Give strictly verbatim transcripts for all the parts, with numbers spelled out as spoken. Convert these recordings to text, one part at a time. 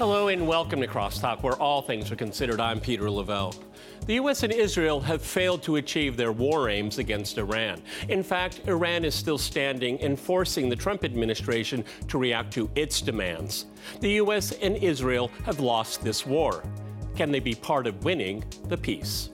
Hello and welcome to Crosstalk, where all things are considered. I'm Peter Lavelle. The U S and Israel have failed to achieve their war aims against Iran. In fact, Iran is still standing and forcing the Trump administration to react to its demands. The U S and Israel have lost this war. Can they be part of winning the peace?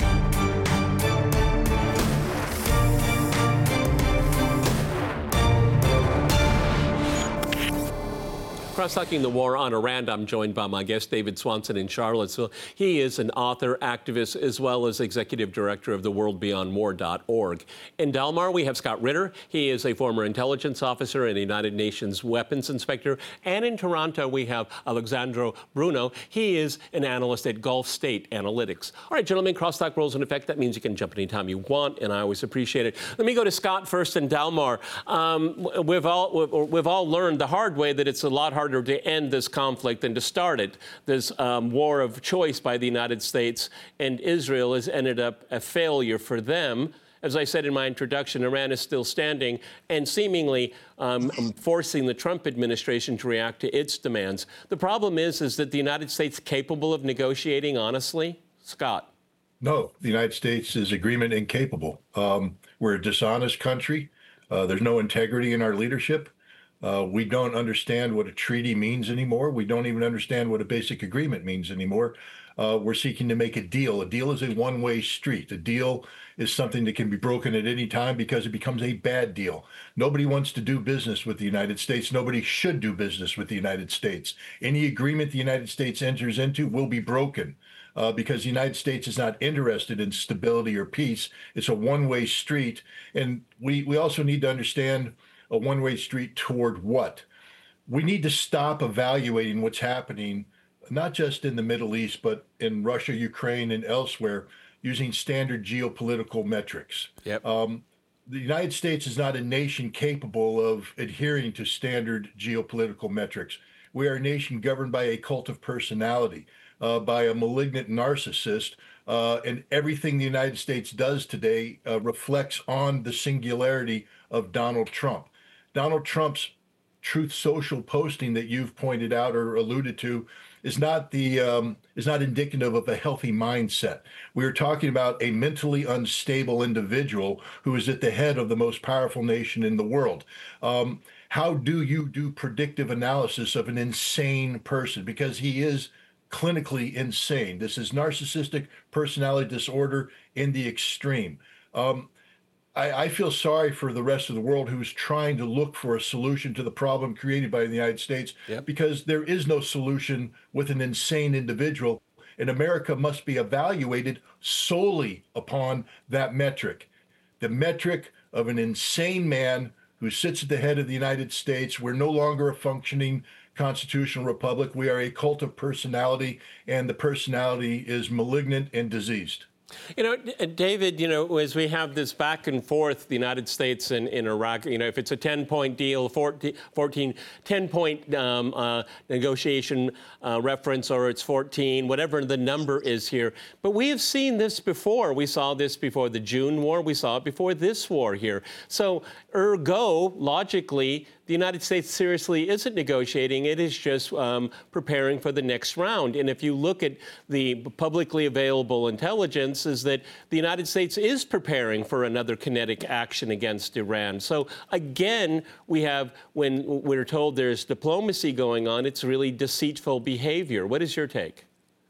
Cross-talking the war on Iran, I'm joined by my guest, David Swanson in Charlottesville. He is an author, activist, as well as executive director of the world beyond war dot org. In Delmar, we have Scott Ritter. He is a former intelligence officer and a United Nations weapons inspector. And in Toronto, we have Alexandro Bruno. He is an analyst at Gulf State Analytics. All right, gentlemen, crosstalk rules in effect. That means you can jump anytime you want, and I always appreciate it. Let me go to Scott first in Delmar. Um, we've all we've, we've all learned the hard way that it's a lot harder to end this conflict than to start it. This um, war of choice by the United States and Israel has ended up a failure for them. As I said in my introduction, Iran is still standing and seemingly um, forcing the Trump administration to react to its demands. The problem is, is that the United States capable of negotiating honestly? Scott. No, the United States is agreement incapable. Um, we're a dishonest country. Uh, there's no integrity in our leadership. Uh, we don't understand what a treaty means anymore. We don't even understand what a basic agreement means anymore. Uh, we're seeking to make a deal. A deal is a one-way street. A deal is something that can be broken at any time because it becomes a bad deal. Nobody wants to do business with the United States. Nobody should do business with the United States. Any agreement the United States enters into will be broken uh, because the United States is not interested in stability or peace. It's a one-way street. And we, we also need to understand a one-way street toward what? We need to stop evaluating what's happening, not just in the Middle East, but in Russia, Ukraine, and elsewhere, using standard geopolitical metrics. Yep. Um, the United States is not a nation capable of adhering to standard geopolitical metrics. We are a nation governed by a cult of personality, uh, by a malignant narcissist, uh, and everything the United States does today uh, reflects on the singularity of Donald Trump. Donald Trump's Truth Social posting that you've pointed out or alluded to is not the um, is not indicative of a healthy mindset. We are talking about a mentally unstable individual who is at the head of the most powerful nation in the world. Um, how do you do predictive analysis of an insane person? Because he is clinically insane. This is narcissistic personality disorder in the extreme. Um, I, I feel sorry for the rest of the world who's trying to look for a solution to the problem created by the United States, yep. because there is no solution with an insane individual, and America must be evaluated solely upon that metric, the metric of an insane man who sits at the head of the United States. We're no longer a functioning constitutional republic. We are a cult of personality, and the personality is malignant and diseased. You know, David, you know, as we have this back and forth, the United States and, and Iraq, you know, if it's a ten-point deal, fourteen, ten-point um, uh, negotiation uh, reference, or it's fourteen, whatever the number is here. But we have seen this before. We saw this before the June war. We saw it before this war here. So, ergo, logically, the United States seriously isn't negotiating. It is just um, preparing for the next round. And if you look at the publicly available intelligence, is that the United States is preparing for another kinetic action against Iran. So again, we have, when we're told there's diplomacy going on, it's really deceitful behavior. What is your take?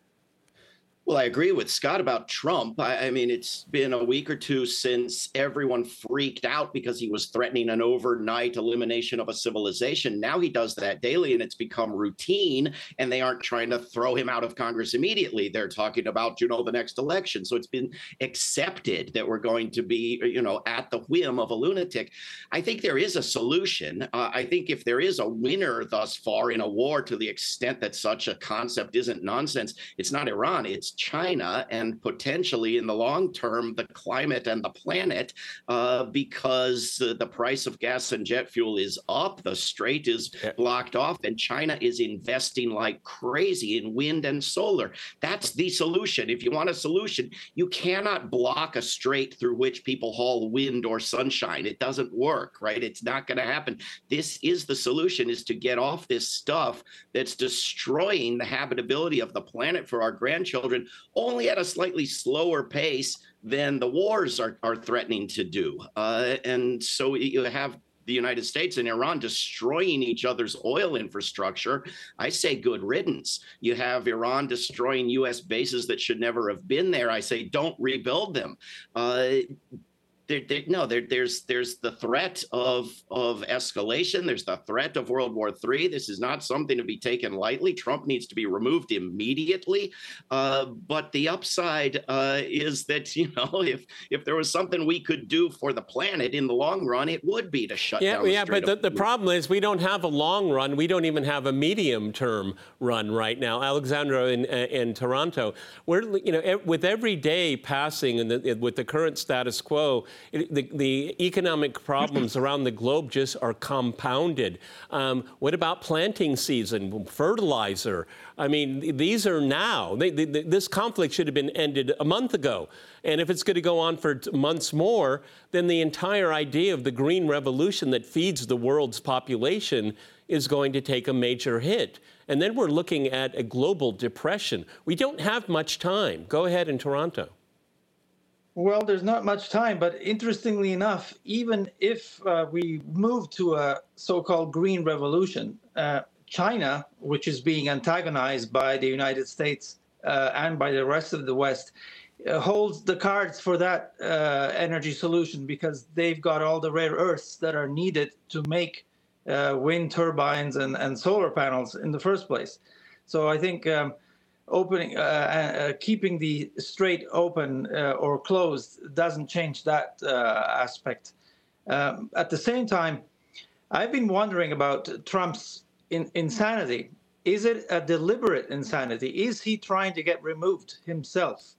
Well, I agree with Scott about Trump. I, I mean, it's been a week or two since everyone freaked out because he was threatening an overnight elimination of a civilization. Now he does that daily, and it's become routine, and they aren't trying to throw him out of Congress immediately. They're talking about, you know, the next election. So it's been accepted that we're going to be, you know, at the whim of a lunatic. I think there is a solution. Uh, I think if there is a winner thus far in a war, to the extent that such a concept isn't nonsense, it's not Iran, it's China and potentially in the long term, the climate and the planet, uh, because uh, the price of gas and jet fuel is up, the strait is blocked off, and China is investing like crazy in wind and solar. That's the solution. If you want a solution, you cannot block a strait through which people haul wind or sunshine. It doesn't work, right? It's not going to happen. This is the solution, is to get off this stuff that's destroying the habitability of the planet for our grandchildren, only at a slightly slower pace than the wars are, are threatening to do. Uh, and so you have the United States and Iran destroying each other's oil infrastructure. I say good riddance. You have Iran destroying U S bases that should never have been there. I say don't rebuild them. Uh, There, there, no, there, there's there's the threat of of escalation. There's the threat of World War Three. This is not something to be taken lightly. Trump needs to be removed immediately. Uh, but the upside uh, is that, you know, if if there was something we could do for the planet in the long run, it would be to shut yeah, down. The yeah, but the, the problem is we don't have a long run. We don't even have a medium term run right now. Alexandra in, in Toronto, we're you know with every day passing and the, with the current status quo. It, the, the economic problems around the globe just are compounded. Um, what about planting season, fertilizer? I mean, these are now. They, they, this conflict should have been ended a month ago. And if it's going to go on for months more, then the entire idea of the green revolution that feeds the world's population is going to take a major hit. And then we're looking at a global depression. We don't have much time. Go ahead in Toronto. Well, there's not much time, but interestingly enough, even if uh, we move to a so-called green revolution, uh, China, which is being antagonized by the United States uh, and by the rest of the West, uh, holds the cards for that uh, energy solution because they've got all the rare earths that are needed to make uh, wind turbines and, and solar panels in the first place. So I think um, opening, uh, uh, keeping the strait open uh, or closed doesn't change that uh, aspect. Um, at the same time, I've been wondering about Trump's in insanity. Is it a deliberate insanity? Is he trying to get removed himself?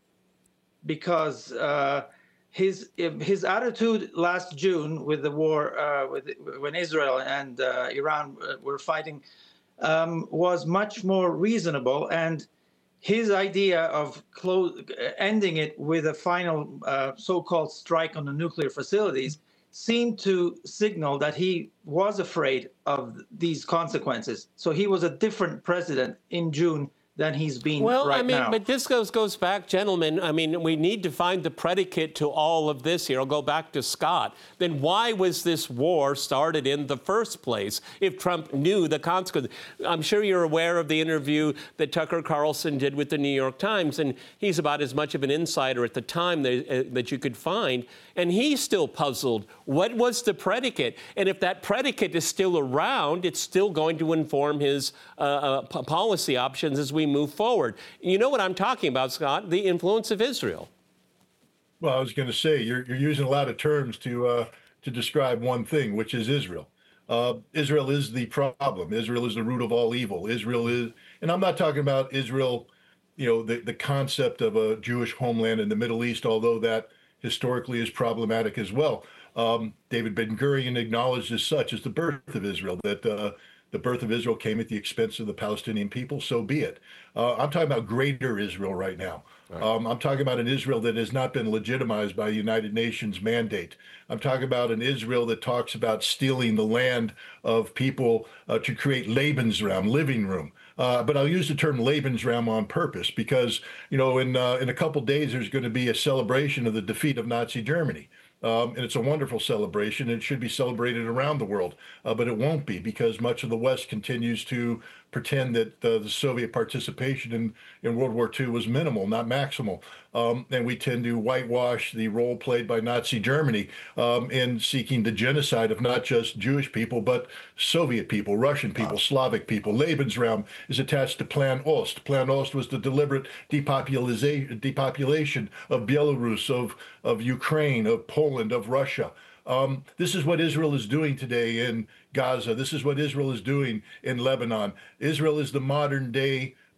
Because uh, his his attitude last June with the war, uh, with when Israel and uh, Iran were fighting, um, was much more reasonable, and his idea of close, ending it with a final uh, so-called strike on the nuclear facilities seemed to signal that he was afraid of these consequences. So he was a different president in June than he's been well, right I mean, now. But this goes goes back, gentlemen. I mean, we need to find the predicate to all of this here. I'll go back to Scott. Then why was this war started in the first place if Trump knew the consequences? I'm sure you're aware of the interview that Tucker Carlson did with the New York Times, and he's about as much of an insider at the time that, uh, that you could find, and he's still puzzled. What was the predicate? And if that predicate is still around, it's still going to inform his uh, uh, p- policy options as we move forward. You know what I'm talking about, Scott, the influence of Israel. Well, I was going to say, you're, you're using a lot of terms to uh, to describe one thing, which is Israel. Uh, Israel is the problem. Israel is the root of all evil. Israel is, and I'm not talking about Israel, you know, the, the concept of a Jewish homeland in the Middle East, although that historically is problematic as well. Um, David Ben-Gurion acknowledged as such as the birth of Israel, that uh, the birth of Israel came at the expense of the Palestinian people, so be it. Uh, I'm talking about greater Israel right now. Right. Um, I'm talking about an Israel that has not been legitimized by the United Nations mandate. I'm talking about an Israel that talks about stealing the land of people uh, to create Lebensraum, living room. Uh, but I'll use the term Lebensraum on purpose because, you know, in uh, in a couple days, there's going to be a celebration of the defeat of Nazi Germany. Um, and it's a wonderful celebration. It should be celebrated around the world, uh, but it won't be because much of the West continues to pretend that uh, the Soviet participation in, in World War Two was minimal, not maximal. Um, and we tend to whitewash the role played by Nazi Germany um, in seeking the genocide of not just Jewish people, but Soviet people, Russian people, wow. Slavic people. Lebensraum is attached to Plan Ost. Plan Ost was the deliberate depopulation, depopulation of Belarus, of, of Ukraine, of Poland, of Russia. Um, this is what Israel is doing today in Gaza. This is what Israel is doing in Lebanon. Israel is the modern day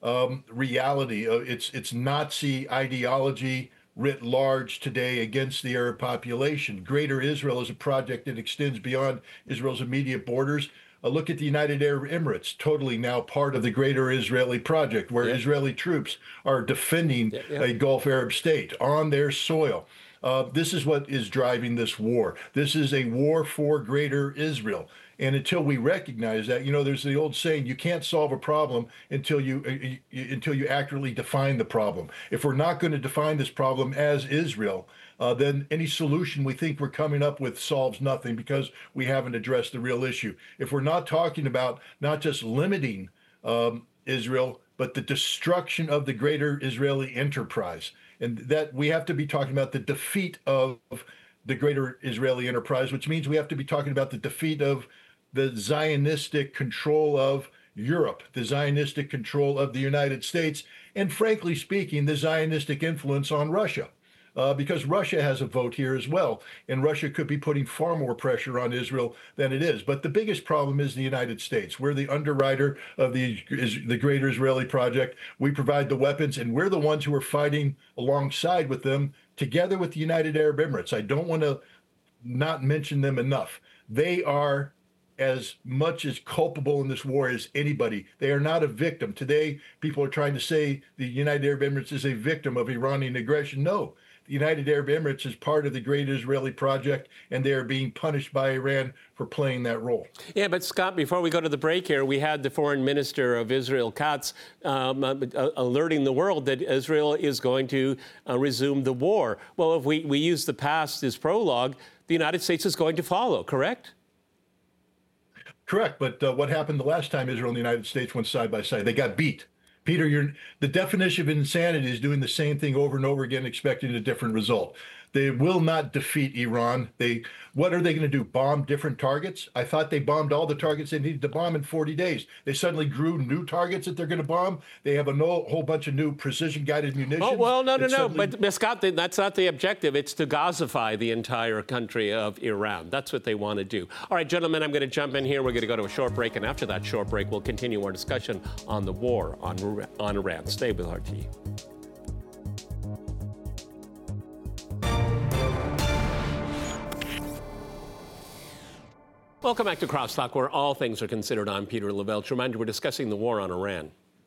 um, reality. Uh, it's it's Nazi ideology writ large today against the Arab population. Greater Israel is a project that extends beyond Israel's immediate borders. Uh, look at the United Arab Emirates, totally now part of the Greater Israeli Project, where yeah. Israeli troops are defending yeah, yeah. a Gulf Arab state on their soil. Uh, this is what is driving this war. This is a war for Greater Israel. And until we recognize that, you know, there's the old saying, you can't solve a problem until you, uh, until you accurately define the problem. If we're not going to define this problem as Israel, uh, then any solution we think we're coming up with solves nothing, because we haven't addressed the real issue. If we're not talking about not just limiting um, Israel, but the destruction of the Greater Israeli enterprise, and that we have to be talking about the defeat of the Greater Israeli enterprise, which means we have to be talking about the defeat of the Zionistic control of Europe, the Zionistic control of the United States, and frankly speaking, the Zionistic influence on Russia. Uh, because Russia has a vote here as well, and Russia could be putting far more pressure on Israel than it is. But the biggest problem is the United States. We're the underwriter of the, is, the Greater Israeli Project. We provide the weapons, and we're the ones who are fighting alongside with them, together with the United Arab Emirates. I don't want to not mention them enough. They are as much as culpable in this war as anybody. They are not a victim. Today, people are trying to say the United Arab Emirates is a victim of Iranian aggression. No. The United Arab Emirates is part of the Great Israeli Project, and they are being punished by Iran for playing that role. Yeah, but Scott, before we go to the break here, we had the foreign minister of Israel, Katz, um, uh, alerting the world that Israel is going to uh, resume the war. Well, if we, we use the past as prologue, the United States is going to follow, correct? Correct, but uh, what happened the last time Israel and the United States went side by side? They got beat. Peter, you're, the definition of insanity is doing the same thing over and over again, expecting a different result. They will not defeat Iran. They, what are they going to do? Bomb different targets? I thought they bombed all the targets they needed to bomb in forty days. They suddenly grew new targets that they're going to bomb. They have a no, whole bunch of new precision-guided munitions. Oh, well, no, no, no. Suddenly... But, Scott, that's not the objective. It's to Gazify the entire country of Iran. That's what they want to do. All right, gentlemen, I'm going to jump in here. We're going to go to a short break, and after that short break, we'll continue our discussion on the war on, on Iran. Stay with R T E. Welcome back to Crosstalk, where all things are considered. I'm Peter Lavelle. Reminder, we're discussing the war on Iran.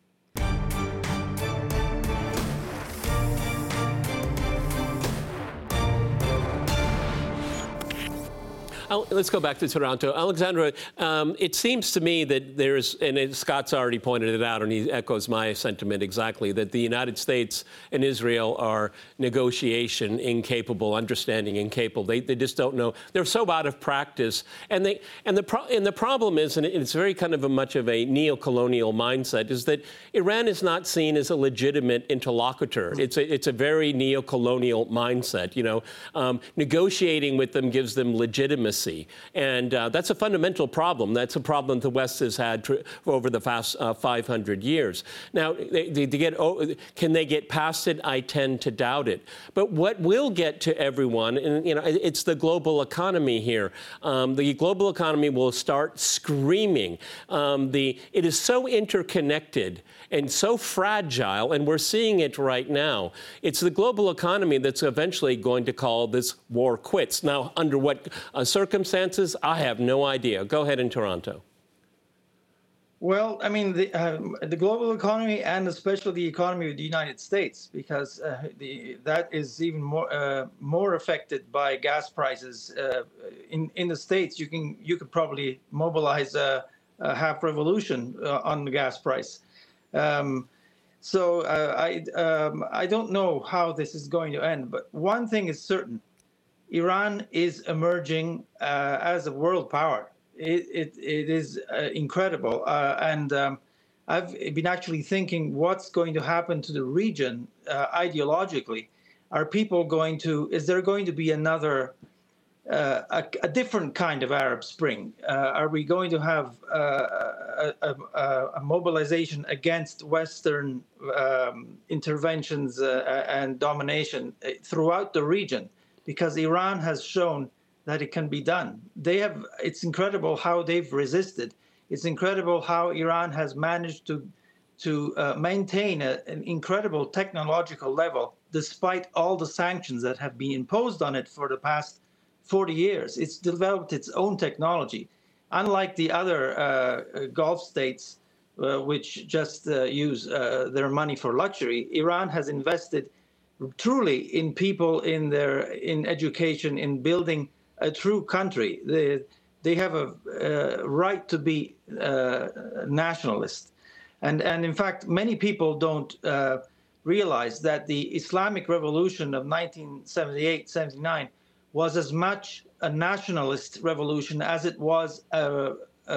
Let's go back to Toronto. Alexandra, um, it seems to me that there's, and it, Scott's already pointed it out, and he echoes my sentiment exactly, that the United States and Israel are negotiation incapable, understanding incapable. They, they just don't know. They're so out of practice. And, they, and, the pro, and the problem is, and it's very kind of a much of a neo-colonial mindset, is that Iran is not seen as a legitimate interlocutor. It's a, it's a very neo-colonial mindset. You know, um, negotiating with them gives them legitimacy. And uh, that's a fundamental problem. That's a problem the West has had for over the past uh, five hundred years. Now, they, they, they get, oh, can they get past it? I tend to doubt it. But what will get to everyone, and you know, it's the global economy here. Um, the global economy will start screaming. Um, the, it is so interconnected and so fragile, and we're seeing it right now. It's the global economy that's eventually going to call this war quits. Now, under what uh, circumstances, I have no idea. Go ahead in Toronto. Well, I mean, the, uh, the global economy and especially the economy of the United States, because uh, the, that is even more uh, more affected by gas prices. Uh, in in the States, you can you could probably mobilize a, a half revolution uh, on the gas price. Um, so uh, I um, I don't know how this is going to end, but one thing is certain: Iran is emerging uh, as a world power. It, it, it is uh, incredible. Uh, and um, I've been actually thinking what's going to happen to the region uh, ideologically. Are people going to, is there going to be another, uh, a, a different kind of Arab Spring? Uh, are we going to have uh, a, a, a mobilization against Western um, interventions uh, and domination throughout the region? Because Iran has shown that it can be done. They have, it's incredible how they've resisted. It's incredible how Iran has managed to to uh, maintain a, an incredible technological level despite all the sanctions that have been imposed on it for the past forty years. It's developed its own technology. Unlike the other uh, Gulf states, uh, which just uh, use uh, their money for luxury, Iran has invested truly in people, in their in education, in building a true country. They, they have a uh, right to be uh, nationalist. And, and in fact, many people don't uh, realize that the Islamic Revolution of nineteen seventy-eight seventy-nine was as much a nationalist revolution as it was a,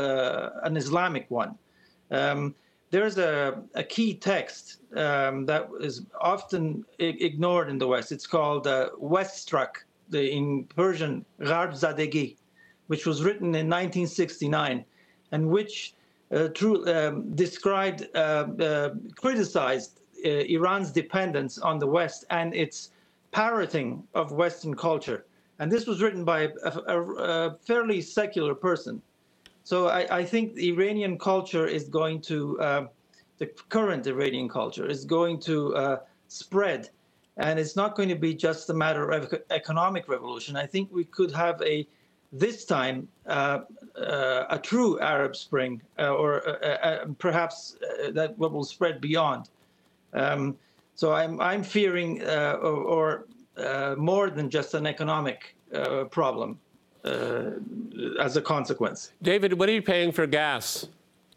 a, an Islamic one. Um, there's a, a key text um, that is often ignored in the West. It's called uh, Weststruck, the, in Persian, Gharb Zadegi, which was written in nineteen sixty-nine, and which uh, true, um, described, uh, uh, criticized uh, Iran's dependence on the West and its parroting of Western culture. And this was written by a, a, a fairly secular person. So I, I think the Iranian culture is going to, uh, the current Iranian culture is going to uh, spread. And it's not going to be just a matter of economic revolution. I think we could have a, this time, uh, uh, a true Arab Spring, uh, or uh, uh, perhaps uh, that what will spread beyond. Um, so I'm, I'm fearing, uh, or, or uh, more than just an economic uh, problem uh, as a consequence. David, what are you paying for gas?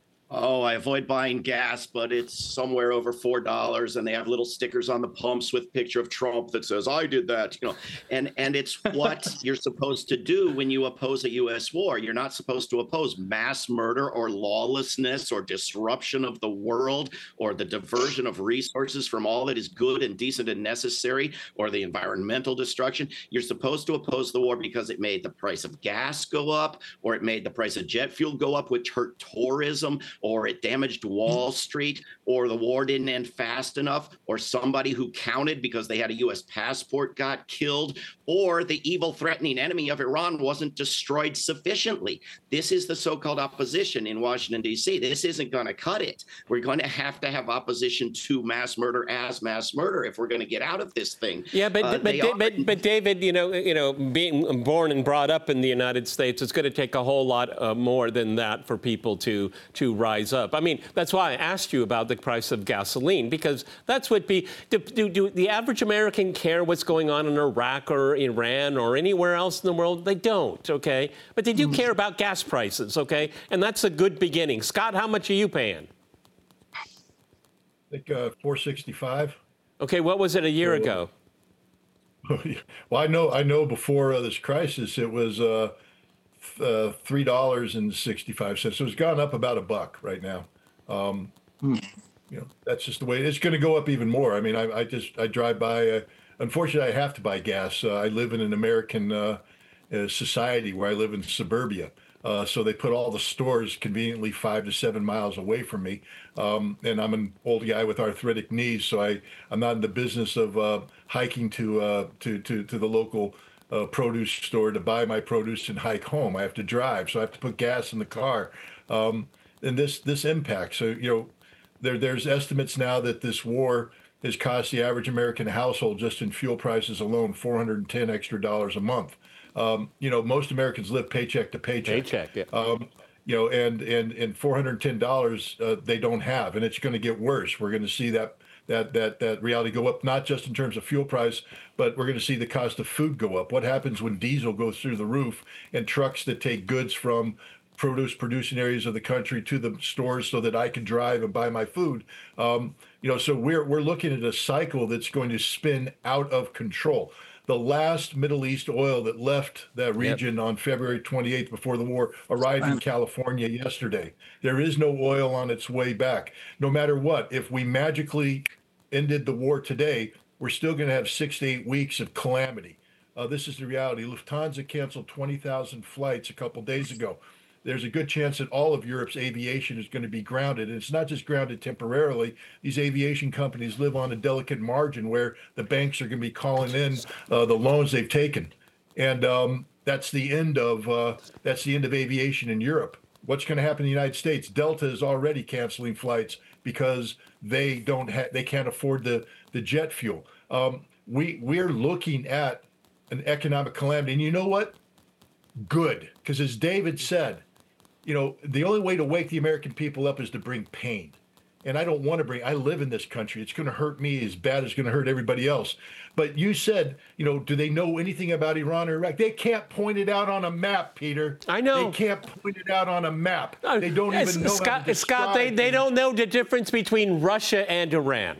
Oh, I avoid buying gas, but it's somewhere over four dollars, and they have little stickers on the pumps with a picture of Trump that says, I did that, you know, and, and it's what you're supposed to do when you oppose a U S war. You're not supposed to oppose mass murder or lawlessness or disruption of the world or the diversion of resources from all that is good and decent and necessary, or the environmental destruction. You're supposed to oppose the war because it made the price of gas go up, or it made the price of jet fuel go up, which hurt tourism, or it damaged Wall Street, or the war didn't end fast enough, or somebody who counted because they had a U S passport got killed, or the evil threatening enemy of Iran wasn't destroyed sufficiently. This is the so-called opposition in Washington, D C. This isn't going to cut it. We're going to have to have opposition to mass murder as mass murder if we're going to get out of this thing. Yeah, but, uh, but, but, but, but David, you know, you know, being born and brought up in the United States, it's going to take a whole lot uh, more than that for people to, to rise up. I mean, that's why I asked you about the price of gasoline, because that's what be, do, do, do the average American care what's going on in Iraq or Iran or anywhere else in the world? They don't, okay? But they do mm. care about gas prices, okay? And that's a good beginning. Scott, how much are you paying? I think uh, four sixty-five. Okay, what was it a year so, ago? Well, I know, I know before uh, this crisis, it was uh, uh, three dollars and sixty-five cents. So it's gone up about a buck right now. Um, hmm. You know, that's just the way it's going to go up even more. I mean, I, I just I drive by. Uh, unfortunately, I have to buy gas. Uh, I live in an American uh, uh, society where I live in suburbia. Uh, so they put all the stores conveniently five to seven miles away from me. Um, and I'm an old guy with arthritic knees, so I, I'm not in the business of uh, hiking to, uh, to to to the local uh, produce store to buy my produce and hike home. I have to drive, so I have to put gas in the car. Um, and this this impacts. So, you know, there there's estimates now that this war has cost the average American household, just in fuel prices alone, four hundred ten extra dollars a month. Um, you know, most Americans live paycheck to paycheck. Paycheck, yeah. Um, you know, and and and four hundred ten dollars uh, they don't have, and it's going to get worse. We're going to see that that that that reality go up, not just in terms of fuel price, but we're going to see the cost of food go up. What happens when diesel goes through the roof and trucks that take goods from produce producing areas of the country to the stores so that I can drive and buy my food? Um, you know, so we're we're looking at a cycle that's going to spin out of control. The last Middle East oil that left that region yep. on February twenty-eighth before the war arrived in California yesterday. There is no oil on its way back. No matter what, if we magically ended the war today, we're still going to have six to eight weeks of calamity. Uh, this is the reality. Lufthansa canceled twenty thousand flights a couple days ago. There's a good chance that all of Europe's aviation is going to be grounded. And it's not just grounded temporarily. These aviation companies live on a delicate margin where the banks are going to be calling in uh, the loans they've taken. And um, that's the end of uh, that's the end of aviation in Europe. What's going to happen in the United States? Delta is already canceling flights because they don't have, they can't afford the, the jet fuel. Um, we we're looking at an economic calamity, and you know what? Good, because as David said, you know, the only way to wake the American people up is to bring pain. And I don't want to bring, I live in this country. It's going to hurt me as bad as it's going to hurt everybody else. But you said, you know, do they know anything about Iran or Iraq? They can't point it out on a map, Peter. I know. They can't point it out on a map. They don't Uh, even know Scott, how to Scott, they, they don't know the difference between Russia and Iran.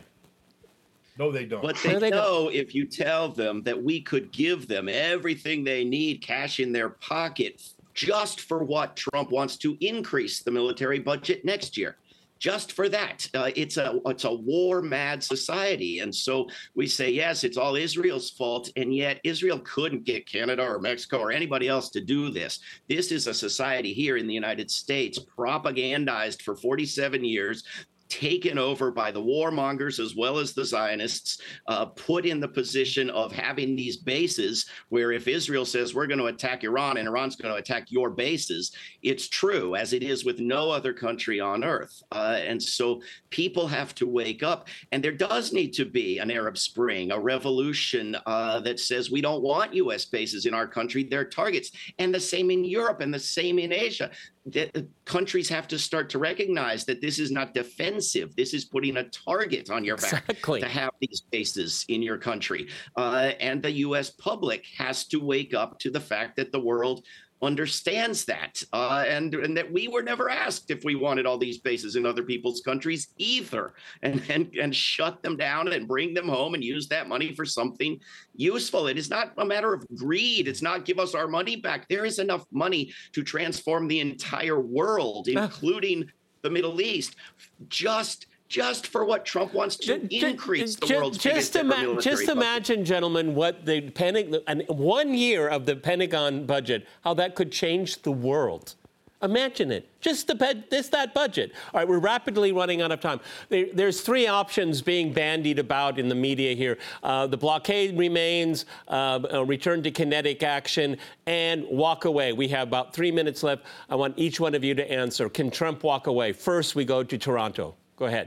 No, they don't. But they, No, they know if you tell them that we could give them everything they need, cash in their pocket, just for what Trump wants to increase the military budget next year. Just for that. Uh, it's a it's a war-mad society. And so we say, yes, it's all Israel's fault, and yet Israel couldn't get Canada or Mexico or anybody else to do this. This is a society here in the United States, propagandized for forty-seven years, taken over by the warmongers as well as the Zionists, uh, put in the position of having these bases where if Israel says we're going to attack Iran and Iran's going to attack your bases, it's true, as it is with no other country on earth. Uh, and so people have to wake up. And there does need to be an Arab Spring, a revolution uh, that says we don't want U S bases in our country. They're targets. And the same in Europe and the same in Asia. The countries have to start to recognize that this is not defensive. This is putting a target on your back Exactly. to have these bases in your country. Uh, and the U S public has to wake up to the fact that the world understands that, uh, and, and that we were never asked if we wanted all these bases in other people's countries either, and, and, and shut them down and bring them home and use that money for something useful. It is not a matter of greed. It's not give us our money back. There is enough money to transform the entire world, including the Middle East, just just for what Trump wants to Ju- increase the ju- world's just biggest ever ima- military Just budget. imagine, gentlemen, what the Pentagon, and one year of the Pentagon budget, how that could change the world. Imagine it. Just the bed, this that budget. All right, we're rapidly running out of time. There, there's three options being bandied about in the media here. Uh, the blockade remains, uh, a return to kinetic action, and walk away. We have about three minutes left. I want each one of you to answer. Can Trump walk away? First, we go to Toronto. Go ahead.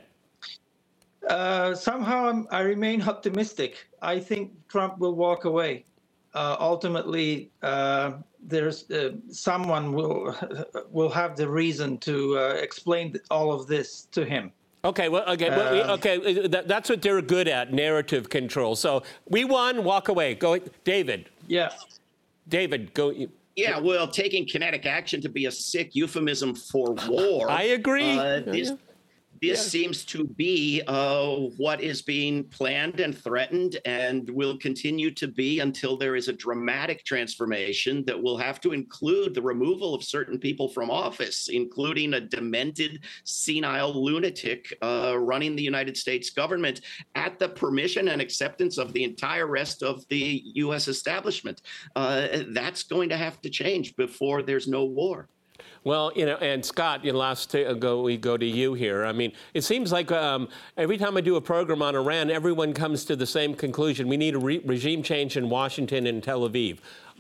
Uh, somehow I'm, I remain optimistic. I think Trump will walk away. Uh, ultimately, uh, there's uh, someone will will have the reason to uh, explain all of this to him. Okay, well, okay, well, we, Um, okay. That, that's what they're good at: narrative control. So we won. Walk away. Go, David. Yeah. David, go. Yeah, well, taking kinetic action to be a sick euphemism for war. I agree. Uh, this Yeah. this Yeah. seems to be uh, what is being planned and threatened and will continue to be until there is a dramatic transformation that will have to include the removal of certain people from office, including a demented, senile lunatic uh, running the United States government at the permission and acceptance of the entire rest of the U S establishment. Uh, that's going to have to change before there's no war. Well, you know, and Scott, you know, last to go, we go to you here. I mean, it seems like um, every time I do a program on Iran, everyone comes to the same conclusion. We need a re- regime change in Washington and Tel Aviv.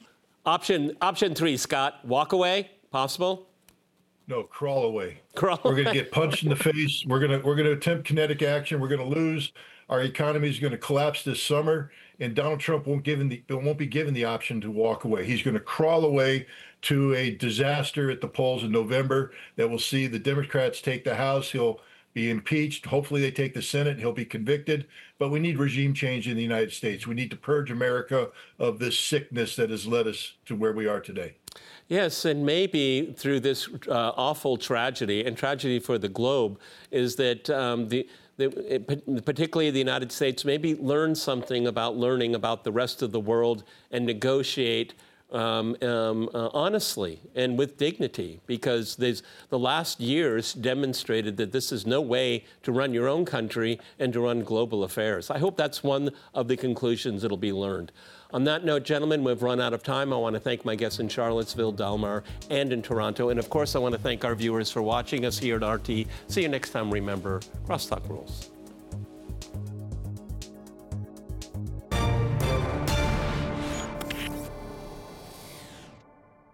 Option option three, Scott, walk away, possible? No, crawl away. Crawl We're going to away. get punched in the face. We're going to we're going to attempt kinetic action. We're going to lose. Our economy is going to collapse this summer, and Donald Trump won't given the won't be given the option to walk away. He's going to crawl away to a disaster at the polls in November that will see the Democrats take the House. He'll be impeached. Hopefully, they take the Senate. He'll be convicted. But we need regime change in the United States. We need to purge America of this sickness that has led us to where we are today. Yes, and maybe through this uh, awful tragedy, and tragedy for the globe, is that um, the, the it, particularly the United States maybe learn something about learning about the rest of the world and negotiate Um, um, uh, honestly and with dignity, because there's, the last years demonstrated that this is no way to run your own country and to run global affairs. I hope that's one of the conclusions that'll be learned. On that note, gentlemen, we've run out of time. I want to thank my guests in Charlottesville, Delmar, and in Toronto. And of course, I want to thank our viewers for watching us here at R T. See you next time. Remember, crosstalk rules.